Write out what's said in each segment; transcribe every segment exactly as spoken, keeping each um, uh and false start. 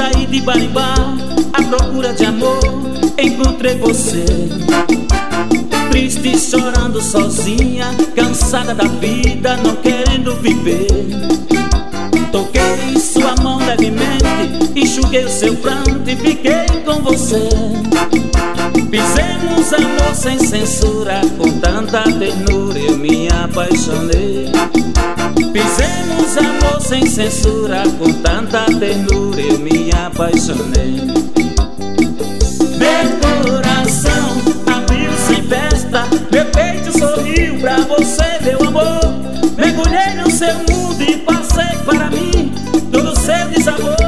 aí de barimbá, à procura de amor, encontrei você. Triste, chorando sozinha, cansada da vida, não querendo viver. Toquei sua mão levemente, enxuguei o seu pranto e fiquei com você. Fizemos amor sem censura, com tanta ternura eu me apaixonei. Fizemos amor sem censura, com tanta ternura eu me apaixonei. Meu coração abriu sem festa, meu peito sorriu pra você, meu amor. Mergulhei no seu mundo e passei para mim todo o seu desamor.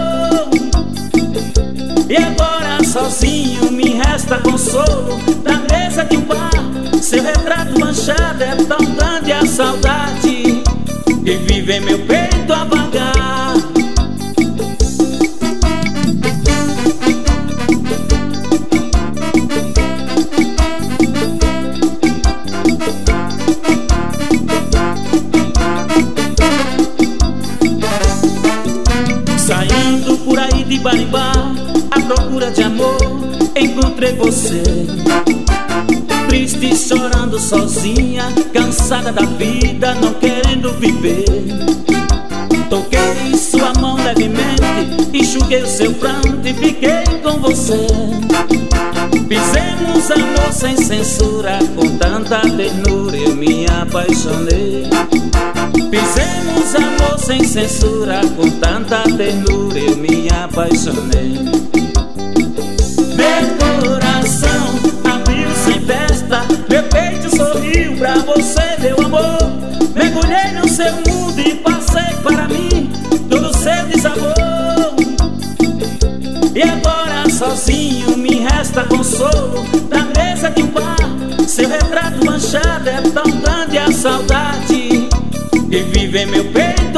E agora sozinho me resta consolo na mesa de um bar. Seu retrato manchado é tão grande a saudade que vive em meu peito a vagar. Saindo por aí de barimbá, à procura de amor, encontrei você. Triste, chorando sozinha, cansada da vida, não querendo viver. Toquei sua mão levemente, enxuguei o seu pranto e fiquei com você. Fizemos amor sem censura, com tanta ternura eu me apaixonei. Fizemos amor sem censura, com tanta ternura eu me apaixonei. Meu coração abriu sem festa, meu peito sorriu pra você, meu amor. Mergulhei no seu mundo e passei para mim todo o seu desamor. E agora sozinho me resta consolo na mesa de um bar. Seu retrato manchado é tão grande a saudade que vive em meu peito